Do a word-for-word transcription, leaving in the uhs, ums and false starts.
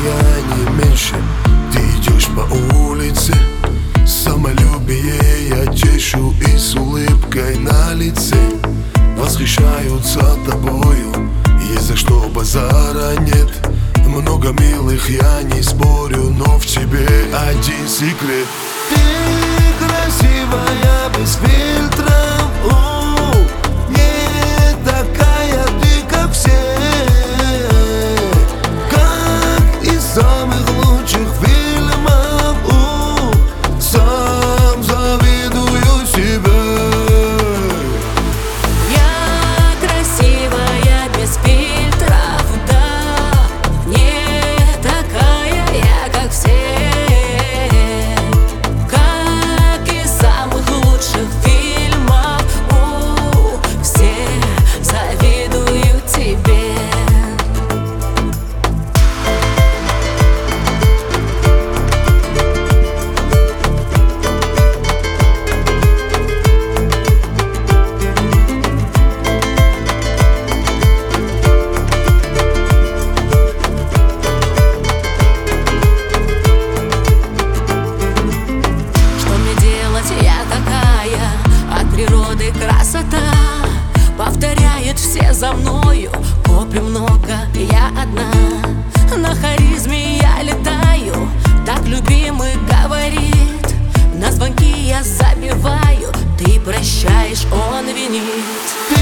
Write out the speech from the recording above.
я не меньше. Ты идешь по улице, самолюбие я чешу и с улыбкой на лице. Восхищаются тобою, есть за что базара нет. Много милых, я не спорю, но в тебе один секрет. Ты красивая без фильтров, у, не такая ты, как все, как из самых лучших фильмов, у, сам завидую себе. Я красивая без фильтров, да, не такая я, как все. Природы красота повторяет все за мною. Копий много, я одна, на харизме я летаю. Так любимый говорит, на звонки я забиваю. Ты прощаешь, он винит.